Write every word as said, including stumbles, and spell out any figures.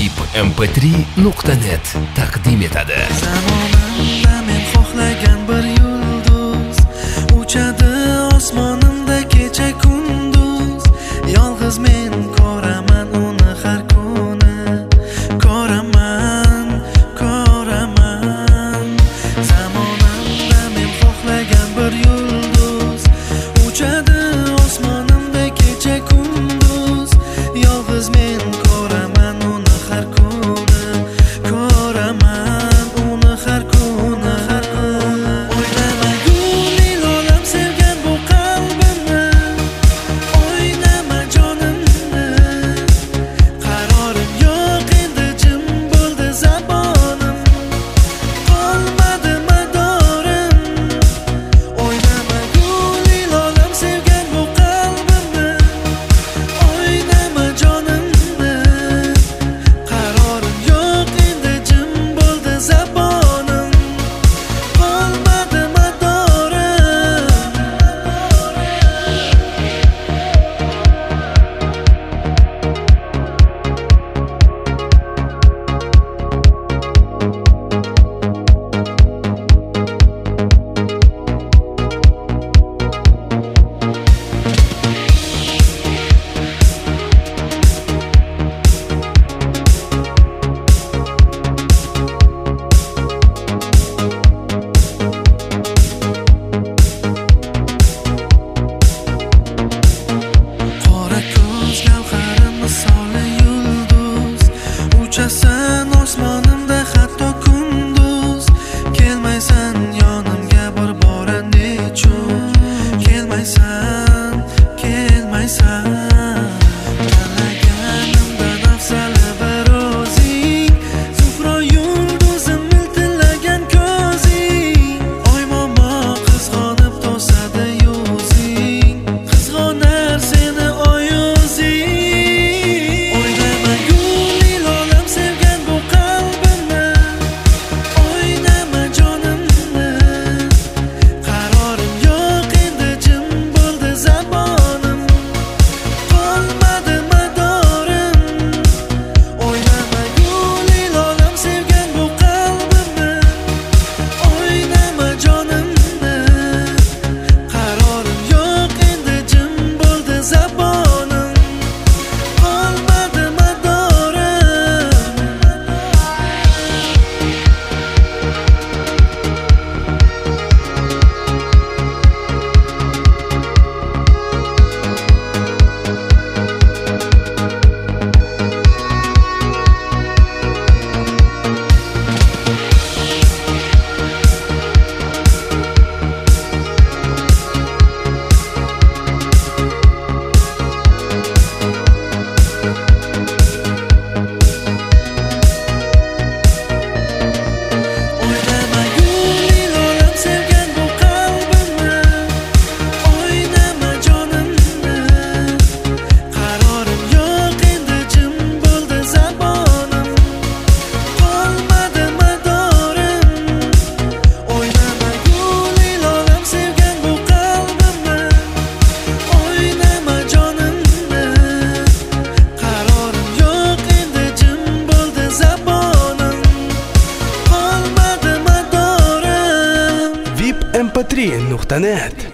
vip m p три nuqta net taqdim etadi. Zamonimda men xohlagan bir yulduz uchadi osmonimda kecha kunduz. Yolg'iz men ko'raman uni har kuni, ko'raman, ko'raman. Zamonimda men xohlagan bir yulduz uchadi osmonimda kecha kunduz. Yolg'iz men ko'raman uni har kuni, ko'raman uni har kuni, har kuni. O'ynamagul ilolam sevgan bu qalbimni, o'ynama jonimni. Qarorim yo'q endi, jim bo'ldi zabonim, qolmadi madorim. O'ynamagul ilolam sevgan bu qalbimni, o'ynama jonimni. Qarorim yo'q endi, jim bo'ldi zabonim, qolmadi madorim. Qora ko'z gavharim misoli yulduz, uchasan osmonimda hatto kunduz. Kelmaysan yonimga bir bora nechun, kelmaysan, kelmaysan. Tanlaganimdan afzali bir o'zing, Zuhro yulduzim miltillagan ko'zing. Oy momo qizg'onib to'sadi yuzing, qizg'onar seni oy o'zing. O'ynamagul ilolam sevgan bu qalbimni, o'ynama jonimni. Qarorim yo'q endi, jim bo'ldi zabonim, qolmadi madorim. O'ynamagul ilolam sevgan bu qalbimni, o'ynama jonimni. Qarorim yo'q endi, jim bo'ldi zabonim, qolmadi madorim. O'ynamagul ilolam sevgan bu qalbimni, o'ynama jonimni. Qarorim yo'q endi, jim bo'ldi zabonim, qolmadi madorim. O'ynamagul ilolam sevgan bu qalbimni, o'ynama jonimni. Qarorim yo'q endi, jim bo'ldi zabonim, qolmadi madorim. vip m p три nuqta net